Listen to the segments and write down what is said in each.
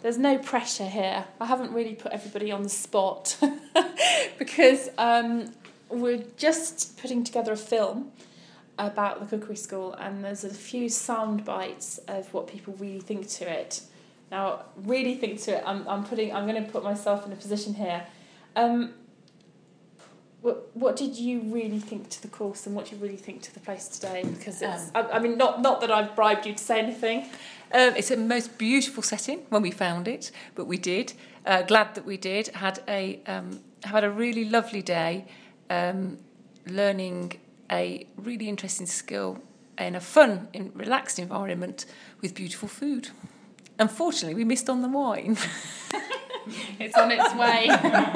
there's no pressure here. I haven't really put everybody on the spot because we're just putting together a film about the cookery school, and there's a few sound bites of what people really think to it. Now, really think to it. I'm going to put myself in a position here. What did you really think to the course, and what do you really think to the place today? Because it's, I mean, not that I've bribed you to say anything. It's a most beautiful setting when we found it, but we did. Glad that we did. Had a really lovely day, learning a really interesting skill in a fun, relaxed environment with beautiful food. Unfortunately, we missed on the wine. It's on its way.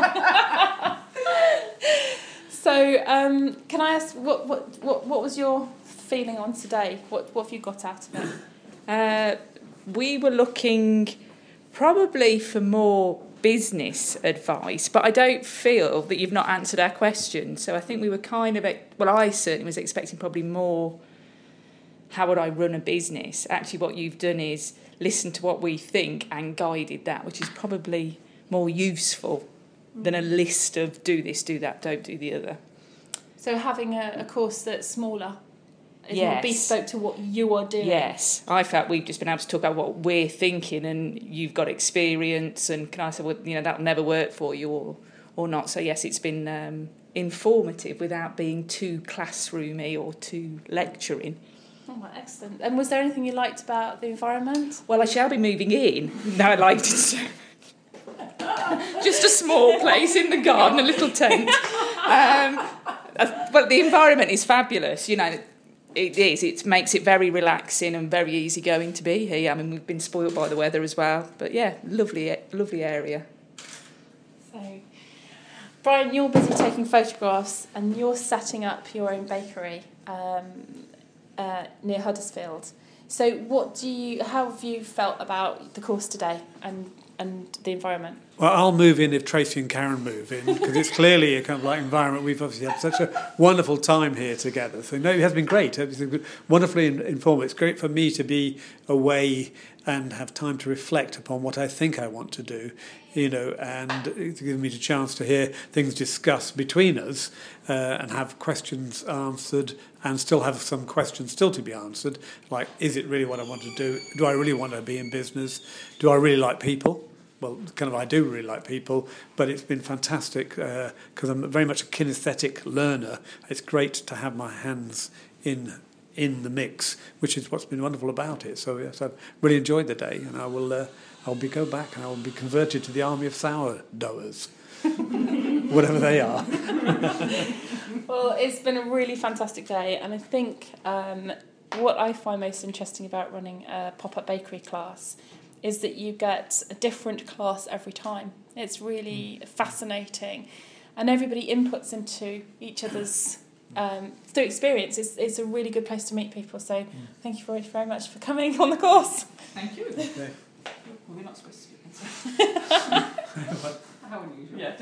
So, can I ask what was your feeling on today? What have you got out of it? We were looking probably for more business advice, but I don't feel that you've not answered our question. So I think we were kind of, I certainly was expecting probably more, how would I run a business? Actually, what you've done is listen to what we think and guided that, which is probably more useful than a list of do this, do that, don't do the other. So having a course that's smaller is Yes. more bespoke to what you are doing. Yes, I felt we've just been able to talk about what we're thinking, and you've got experience, and can I say, well, that'll never work for you or not. So yes, it's been informative without being too classroomy or too lecturing. Oh, excellent. And was there anything you liked about the environment? Well, I shall be moving in. No, I liked it so. Just a small place in the garden, a little tent. But the environment is fabulous, It is. It makes it very relaxing and very easygoing to be here. I mean, we've been spoilt by the weather as well. But yeah, lovely area. So, Brian, you're busy taking photographs and you're setting up your own bakery near Huddersfield. So, how have you felt about the course today and the environment? Well, I'll move in if Tracy and Karen move in, because it's clearly a kind of like environment. We've obviously had such a wonderful time here together. So, no, it has been great. It's been wonderfully informative. It's great for me to be away and have time to reflect upon what I think I want to do, and it's given me the chance to hear things discussed between us and have questions answered, and still have some questions still to be answered, like, is it really what I want to do? Do I really want to be in business? Do I really like people? Well, I do really like people, but it's been fantastic because I'm very much a kinesthetic learner. It's great to have my hands in the mix, which is what's been wonderful about it. So yes, I've really enjoyed the day, and I'll go back and I will be converted to the army of sourdoughers, whatever they are. Well, it's been a really fantastic day, and I think what I find most interesting about running a pop-up bakery class is that you get a different class every time. It's really fascinating, and everybody inputs into each other's through experience. It's a really good place to meet people. So thank you very, very much for coming on the course. Thank you. Okay. Well, we're not supposed to speak. How unusual. Yeah.